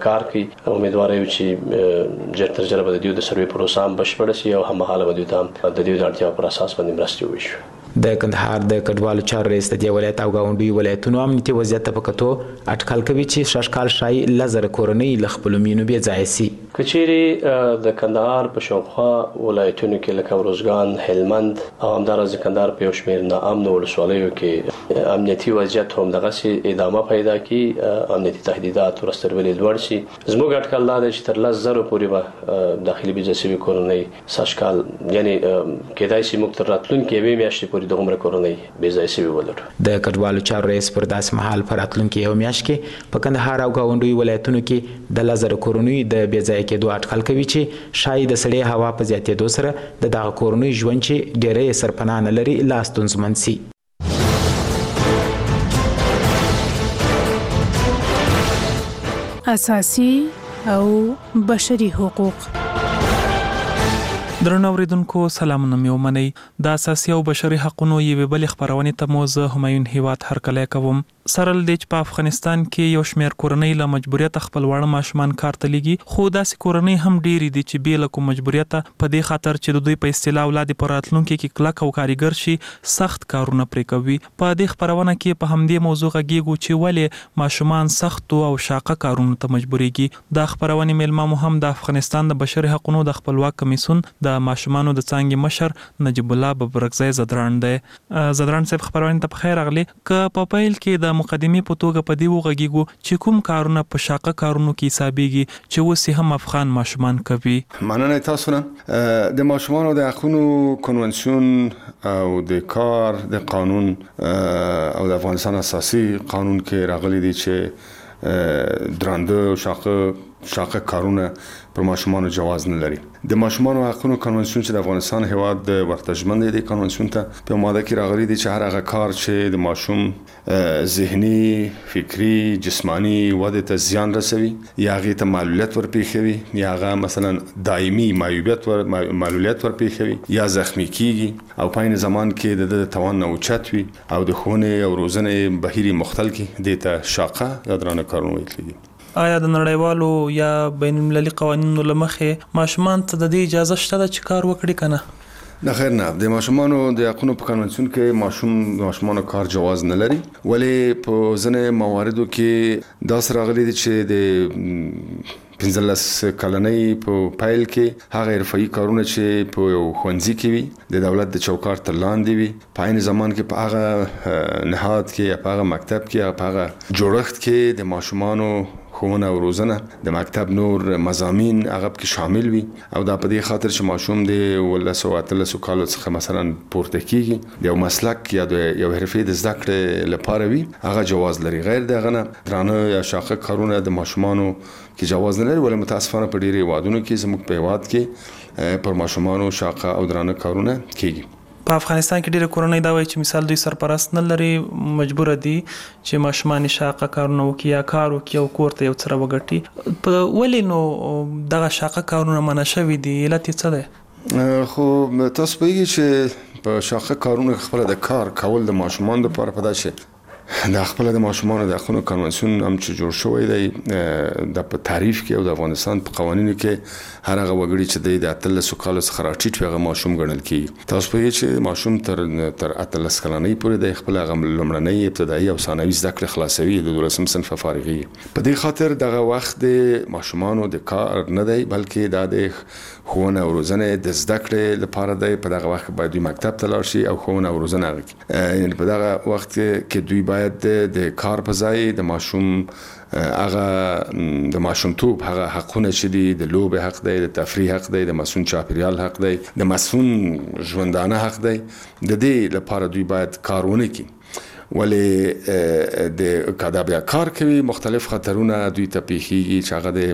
کار کوي. امیدوار یو چې ژر تر ژره به د دوی د سروې پروسه هم بشپړه شي او هممهاله به دوی ته د دوی د اړتیاو پر اساس باندې مرستې وشي. د کندهار د کډوالو چارو رئیس د دې ولایت او ګاونډیو ولایتونو امنیتي وضعیت ته په کتو اټکل کوي چې شاشکال شای لزر کورنۍ له خپلو مینو بې ځایه سي. که چیرې د کندهار په شاوخوا ولایتونو کې لکه ارزګان، هلمند او همداراز د کندهار په یو شمېر ناامنو ولسوالیو کې امنیتي وضعیت همدغسې ادامه پیدا کړي، امنیتي تهدیدات ورسترولې لوړ شي، زموږ اټکل دا دی چې تر 10,000 پورې به داخلي بې ځایه شوي کورنۍ شاشکال یعنې کېدای شي موږ تر راتلونکې یوې میاشتې پورې د عمر کورنۍ بې ځایه شوي ولرو. د کډوالو چارو رئیس پر داسې مهال په راتلونکې یو میاشت کې په کندهار او ګاونډیو ولایتونو کې د 10,000 کورنیو د بې ځایه کېدو اټکل کوي چې شاید د سړې هوا په زیاتېدو سره د دغه کورنیو ژوند چې ډېری سرپناه نه لري لا ستونزمن سي. اساسي او بشري حقوق. درنو اوریدونکو سلامونه مې ومنئ. د اساسي او بشري حقوقو یوې بلې خپرونې ته مو زه همایون هیواد هرکلی کوم. سره له دې چې په افغانستان کې یو شمېر کورنۍ له مجبوریته خپل واړه ماشومان کار ته لېږي، خو داسې کورنۍ هم ډېرې دي چې بې له کوم مجبوریته په دې خاطر چې د دوی په اصطلاح اولاد په راتلونکي کې کلک او کارګر شي سخت کارونه پرې کوي. په دې خپرونه کې په همدې موضوع غږیږو چې ولې ماشومان سختو او شاقه کارونو ته مجبوریږي. دا خپرونې میلمه مو هم د افغانستان د بشري حقوقو د خپلواک کمیسیون د ماشومانو د څانګې مشر نجیب الله ببرکزی زدران دی. زدران صاحب خپرونې ته په خیر راغلی. که په پیل کې د مقدمې په توګه په دې وغږیږو چې کوم کارونه په شاقه کارونو کې حسابېږي چې اوس هم افغان ماشومان کوي. مننه تاسو نه. د ماشومانو د حقوقو کنونسیون او د کار د قانون او د افغانستان اساسي قانون کې راغلي دي چې درانده شاقه کارونه پر ماشومانو جواز نه لري. د ماشومانو حقوقو کنونسیون چې د افغانستان هیواد ورتجمن دی د کنونسیون ته په ماده کې راغلي دي چې هر هغه کار چې د ماشوم ذهني، فکری، جسمانی وده ته زیان رسوي یا هغه ته معلولیت ورپېښوي یا هغه مثلا دایمي معلولیت ورپېښوي یا زخمی کیږي او په عین زمان کې د توان نه اوچت وي او د ښوونې او روزنې بهیر مختل کې د ته شاقه یا درانه کارونه ویل کېږي. آیا د نړیوالو یا بین المللي قوانینو له مخې ماشومان ته د دې اجازه شته ده چې کار وکړي که نه؟ نه خیر نه. د ماشومانو د حقوقو په کنونسیون کې ماشومانو کار جواز نه لري، ولې په ځینې مواردو کې داسې راغلي دي چې د 15 کلنۍ په پیل کې هغه حرفه‌ایي کارونه چې په یو ښوونځي کې وي د دولت د چوکاټ تر لاندې وي، په عین زمان کې په هغه نهاد کې په هغه مکتب کې په هغه جوړښت کې د ماشومانو ښوونه او روزنه د مکتب نور مضامین هغه کې شامل وي او دا په دې خاطر چې ماشوم د 13 کالو څخه مثلا پورته کیږي د یو مسلک یا د یو حرفې د زده کړې لپاره وي هغه جواز لري. غیر دغه نه درانه یا شاقه کارونه د ماشومانو کې جواز نه لري، ولې متاسفانه په ډیری وادونو کې زموږ په هیواد کې پر ماشومانو شاقه او درانه کارونه کیږي. په افغانستان کې ډېر کورنۍ دا وایي چې مثال دوی سرپرست نه لري، مجبور دي چې ماشومان شاقه کارونه وکړي یا کار وکړي او کور ته یو څه راوګټي. په ولې نو دغه شاقه کارونه منع شوي دي؟ علت یې څه دی؟ خو تاسو پوهیږئ چې په شاقه کارونه خپله د کار کول د ماشومان لپاره په داسې د خپل د ماشومانو د حقوقو کنونسیون هم چې جوړ شوی دی د په تعریف کې او د افغانستان په قوانینو کې هر هغه وګړي چې د 13 کالو څخه راټیټ وي هغه ماشوم ګڼل کیږي. تاسو پوهیږئ چې ماشوم تر 13 کلنۍ پورې د خپل هغه لومړنۍ ابتدایي او ثانوي زده کړې خلاصوي د 12 صنف فارغي. په دې خاطر دغه وخت د ماشومانو د کار نه دی بلکې دا د ښوونه او روزنې د زده کړې لپاره دی. په دغه وخت باید دوی مکتب ته لاړ شي او ښوونه او روزنه وکړي. یعنې په دغه وخت کې دوی باید د کار په ځای د ماشوم هغه د ماشومتوب هغه حقونه چې دي د لوبې حق دی، د تفریح حق دی، د مسون چاپیریال حق دی، د مسون ژوندانه حق دی، د دې لپاره دوی باید کار ونه کړي. ولې د کدا بیا کار کوي مختلف خطرونه دوی ته پیښیږي چې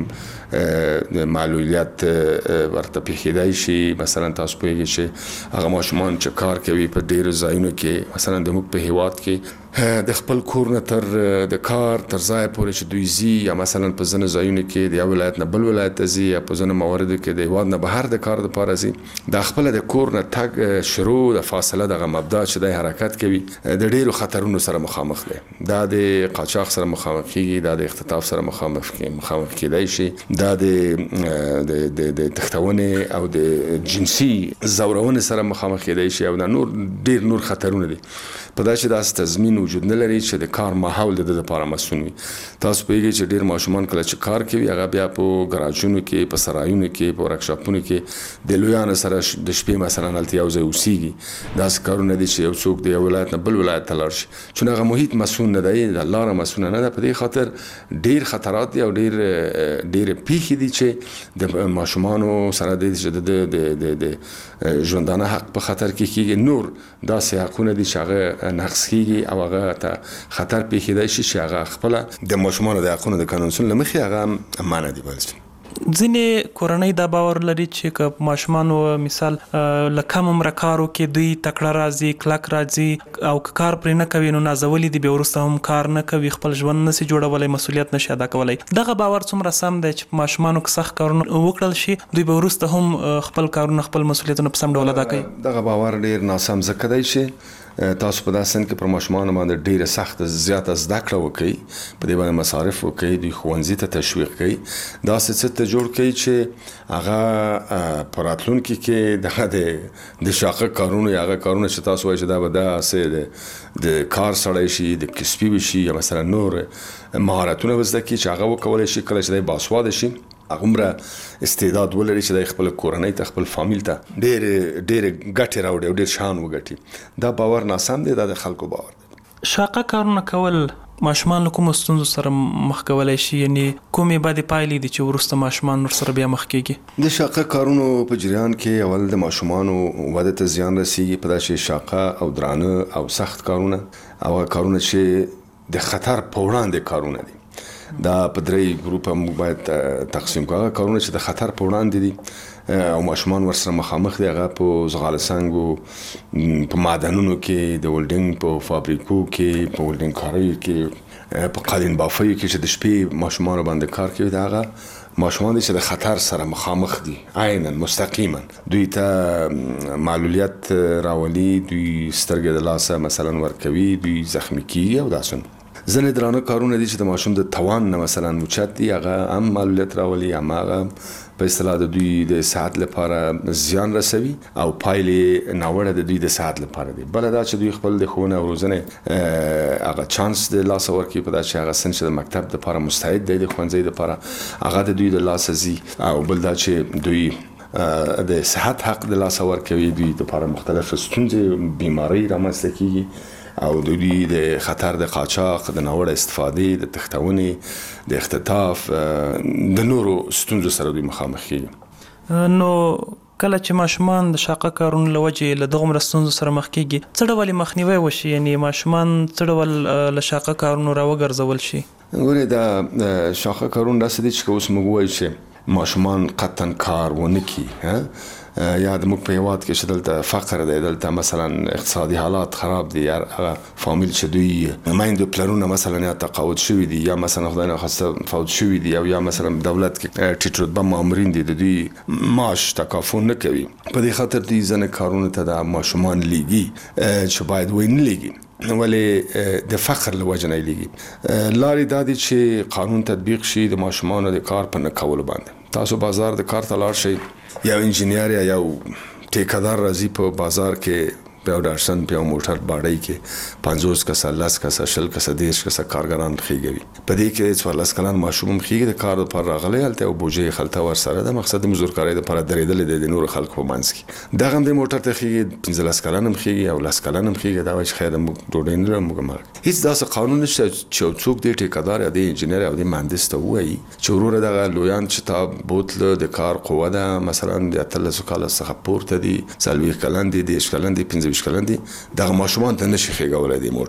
هغه د معلولیت ورته پیښیدای شي. مثلا تاسو پوهیږئ چې هغه ماشومان چې کار کوي په ډیرو ځایونو کې مثلا د موږ په هیواد کې د خپل کور نه تر د کار تر ځای پورې چې دوی ځي یا مثلا په ځینو ځایونو کې د یو ولایت نه بل ولایت ته ځي یا په ځینو مواردو کې د هیواد نه بهر د کار دپاره ځي دا خپله د کور نه تګ شروع د فاصله دغه مبدا چې دی حرکت کوي د ډېرو خطرونو سره مخامخ دی. دا د قاچاق سره مخامخ کېږي، دا د اختطاف سره مخامخ کېدای شي، دا د تښتونې او د جنسي ځورونې سره مخامخ کېدای شي او دا ډېر نور خطرونه دي. په دا چې داسې تضمین وجود نه لري چې د کار ماحول د ده دپاره مسؤل وي. تاسو پوهېږئ چې ډېر ماشومان کله چې کار کوي هغه بیا په ګراجونو کې، په سرایونو کې، په ورکشاپونو کې د لویانو سره د شپې مثلا هلته یو ځای اوسېږي. داسې کارونه دي چې یو څوک د یو ولایت نه بل ولایت ته لاړ شي، چون هغه محیط مسؤل نه دی، د لاره مسؤله نه ده. په دې خاطر ډېر خطرات دي او ډېرې پیښې دي چې د ماشومانو سره د ژوندانه حق په خطر کې کېږي. نور داسې حقونه دي چې هغه نقص کېږي او هغه ته خطر پیښېدای شي چې هغه خپله د ماشومانو د حقونو د کنونسیون له مخې هغه منع دي بلل شي. ځینې کورنۍ دا باور لري چې که ماشومانو مثال له کم عمره کار وکړي دوی تکړه راځي، کلک راځي او که کار پرې نه کوي نو نازولي دي، بیا وروسته هم کار نه کوي، خپل ژوند نشي جوړولی، مسؤلیت نشي ادا کولی. دغه باور څومره سم دی چې ماشومانو که سخت کارونه وکړل شي دوی به وروسته هم خپل کارونه، خپل مسؤلیتونه په سم ډول ادا کوي؟ دغه باور ډېر ناسم ځکه دی چې تاسو په داسې سن کې پر ماشومانو باندې ډېره سخته زیاته زده کړه وکړئ، په دې باندې مصارف وکړئ، دوی ښوونځي ته تشویق کړئ، داسې څه ته جوړ کړئ چې هغه په راتلونکي کې دغه د شاقه کارونو یا هغه کارونه چې تاسو وایئ چې دا به داسې د کار سړی شي، د کسبي وشي یا مثلا نور مهارتونه به زده کړي چې هغه وکولی شي کله چې دی باسواده شي هغومره استعداد ولري چې د خپل کورنۍ ته، خپل فامیل ته ډېرې ګټې راوړي او ډېر شان وګټي. دا باور ناسم دی، دا د خلکو باور دی. شاقه کارونه کول ماشومان له کومو ستونزو سره مخ کولی شي؟ یعنی کومې بدې پایلې دي چې وروسته ماشومان ورسره بیا مخ کېږي؟ د شاقه کارونو په جریان کې اول د ماشومانو وده ته زیان رسېږي، په دا چې شاقه او درانه او سخت کارونه او کارونه چې د خطر په وړاندې کارونه دي، دا په درې ګروپه موږ باید تقسیم کړو. هغه کارونه چې د خطر په وړاندې دي او ماشومان ورسره مخامخ دي، هغه په زغال سنګو، په معدنونو کې، د ولډینګ په فابریکو کې، په ولډینګ کاریو کې، په قالین بافیو کې چې د شپې ماشومان باندې کار کوي، دا هغه ماشومان دي چې د خطر سره مخامخ دي عینا مستقیما. دوی ته معلولیت راولي، دوی سترګې د لاسه مثلا ورکوي، دوی زخمی کیږي او داسې. ځینې درانه کارونه دي چې د ماشوم د توان نه مثلا اوچت دي، هغه هم معلولیت راولي، هماغه په اصطلاح د دوی د صحت لپاره زیان رسوي او پایلې ناوړه د دوی د صحت لپاره دي. بله دا چې دوی خپل د ښوونې او روزنې هغه چانس د لاسه ورکوي، په دا چې هغه سن چې د مکتب دپاره مستعد دی، د ښوونځي دپاره هغه د دوی د لاسه ځي، او بل دا چې دوی د صحت حق د لاسه ورکوي، دوی دپاره مختلف ستونزې، بیماری رامنځته کېږي او دوی د خطر د قاچاق، د ناوړه استفادې، د تښتونې، د اختطاف، د نورو ستونزو سره دوی مخامخ کېږي. نو کله چې ماشومان د شاقه کارونو له وجې له دغومره ستونزو سره مخ کېږي څه ډول مخنیوی وشي؟ یعنی ماشومان څه ډول له شاقه کارونو راوګرځول شي؟ ګورئ د شاقه کارونه داسې دي چې اوس موږ وایو چې ماشومان قطعا کار ونه کړي، یا د موږ په هیواد کې چې دلته فقر دی، دلته مثلا اقتصادي حالات خراب دي، یا هغه فامیل چې دوی میندو پلرونه مثلا یا تقاعد شوي دي یا مثلا خدای نخواسته فوت شوي دي، یا مثلا دولت کې ټیټ رتبه مامورین دي، د دوی معاش تکافل نه کوي. په دې خاطر دوی ځینې کارونه ته د ماشومان لیږي چې باید وی نه لیږي، ولې د فقر له وجې نه لیږي. لارې دا دي چې قانون تطبیق شي د ماشومانو د کار په نه کولو باندې. تاسو بازار د کار ته لاړ شئ، یو انجینیر یا یو ټیکدار راځي په بازار کې په یو ډارسن په یو موټر باډۍ کې 50 کسه، 10 کسه، 20 کسه، 30 کسه کارګران خېږي. په دې کې 14 کلن ماشوم خېږي د کار لپاره راغلی، هلته یو بوجۍ خلطه ورسره ده، مقصد مزدورکارۍ لپاره درېدلې دی د نورو خلکو په منځ کې. دغه هم د موټر ته خېږي، 15 کلن هم خېږي او 10 کلن هم خېږي. دا وایي چې خیر موږ ډوډۍ نه لرو، موږ مرګ. هیڅ داسې قانون نشته چې څوک د ټیکدار یا د انجینر یا د مهندس ته وایي چې وروره دغه لویان چې تا بوتله د کار قوه ده مثلا د 13 کال څخه پورته دي، 40 کلن دي، 10 کلن دي، 15 کلن دي، دغه ماشومان ته نشي خېږولای دی موټر ته.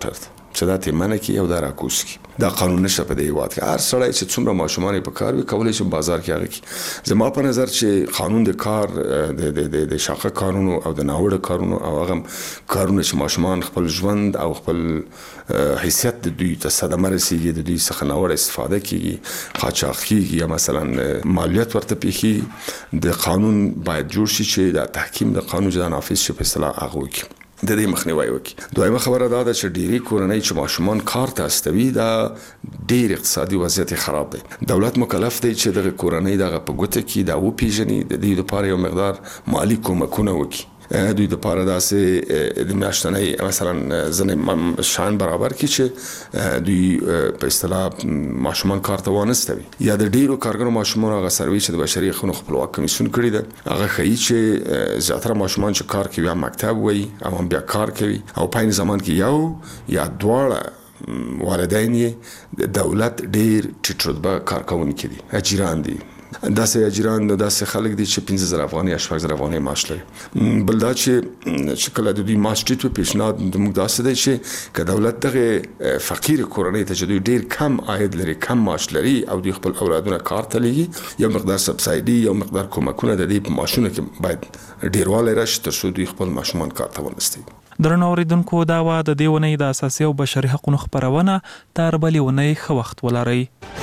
چې دا تیمنه کې او دا راکوس کې دا قانون نشته په دې هیواد کې. هر سړی چې څومره ماشومان په کار وي کولای شي بازار کې هغه کې. زما په نظر چې قانون د کار د شاقه کارونو او د ناوړه کارونو او هغه کارونه چې ماشومان خپل ژوند او خپل حیثیت د دوی ته صدمه رسیږي، د دوی څخه ناوړه استفاده کیږي، قاچاق کیږي یا مثلا مالیات ورته پیخي، د قانون باید جوړ شي چې د تحکیم د قانون جدا نافذ شي په اصطلاح هغه وکړي د دې مخنیوي وکړي. دویمه خبره دا ده چې ډېری کورنۍ چې ماشومان کار ته استوي دا ډېر اقتصادي وضعیت خراب دی. دولت مکلف دی چې د کورنۍ دغه په ګوته کې دا وپیژني، د دې لپاره یو مقدار مالی کومکونه وکړي، دوی د پاره داسې د میاشتنۍ مثلا ځنې شان برابر کی چې دوی په اصطلاح ماشومان کار ته وانستوي. یا د ډیرو کارګرو ماشومان هغه سروي چې د بشري حقوقو خپلواک کمیسیون کړی ده هغه ښیي چې زیاتره ماشومان چې کار کوي یا مکتب وي او هم بیا کار کوي او په این زمان کې یو یا دواړه والدین یې دولت ډیر ټیټ رتبه کارکونکي دي، اجیران دي. داسې اجیران داسې خلک دي چې 15000 افغانۍ 8000 افغانۍ معاش لري. بل دا چې کله د دوی معاش ټیټ وي پیشنهاد موږ داسې دی چې که دولت دغه فقیر کورنۍ ته چې دوی ډیر کم عاید لري، کم معاش لري او دوی خپل اولادونه کار ته لېږي، یو مقدار سبسایډي یو مقدار کومکونه د دې په معاشونو کې باید ډیروالی راشي تر څو دوی خپل ماشومان کار ته ونستوي. درنو اوریدونکو دا وه د دې اونۍ د اساسي او بشري حقوقو خپرونه. تر بلې اونۍ ښه وخت ولرئ.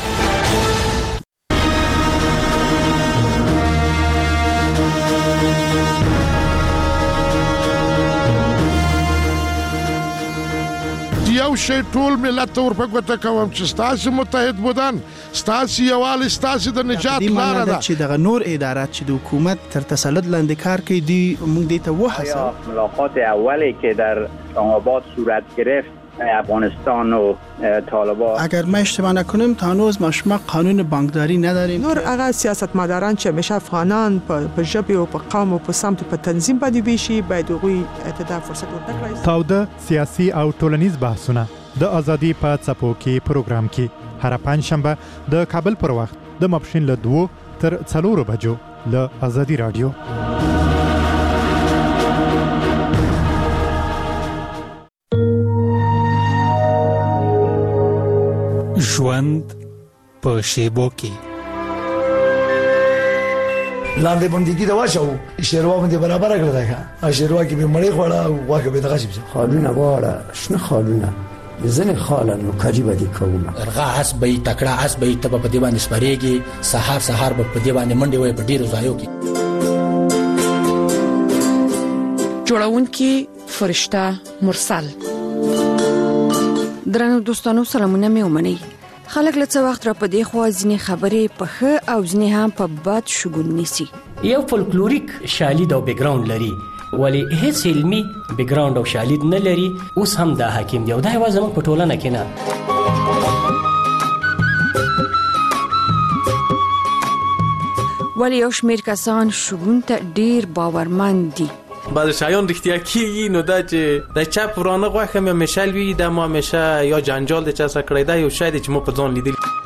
یو شی ټول ملت ته ورپګوته کوم چې ستاسو متحد بودن، ستاسو یووالی، ستاسو د نجات لاره ده. چې دغه نور ادارات چې د حکومت تر تسلط لاندې کار کوي دی موږ دې ته وحسه. ملاقات اولی که در اسلام آباد صورت گرفت افغانستان و طالبان، اگر ما اشتباه نکنیم تا هنوز ما شما قانون بانکداری نداریم. نور هغه سیاستمداران چې همیشه افغانان په ژبه او په قوم او په سمت په تنظیم باندې ویشي باید هغوی ته فرصت ورکړي. تاوده سیاسي او ټولنیز بحثونه د ازادي په څپو کې پروګرام کې هر پنځشنبه د کابل پر وخت د ماپښین له 2 تر 4 بجو له ازادي رادیو. ژوند په شیبو کې لاندې باندې دا واښو شیروا باندې برابر کړل دا شیروا کې به مړی خوړه او واکه به دغه شي خالونه واړه شنه خالونه ځنه خالانو کجیبه دي کومه ارغا اسبې تکړه اسبې ته په دې باندې سپریږي سحر به په دې باندې منډي وي په ډیرو ځایو کې جوړونکي فرشته مرسل. درنو دوستانو سلامونه مې ومنئ. خلک له څه وخت را په دې خوا ځینې خبرې په ښه او ځینې هم په بد شګون نیسي. یو فولکلوریک شالید او بیکګراوند لري ولی هیڅ علمي بیکګراوند او شالید نه لري. اوس هم دا حاکم دی او دا یوازې موږ په ټولنه کې نه. ولی یو شمېر کسان شګون ته ډیر باورمند دي. بادشاهیان رښتیا کیږي نو دا چې د چا پرانه غوښه مې مشال وی دا ما همیشه یا جنجال د چا سره کړی دا یو شاید چې مو په ځان لیدل.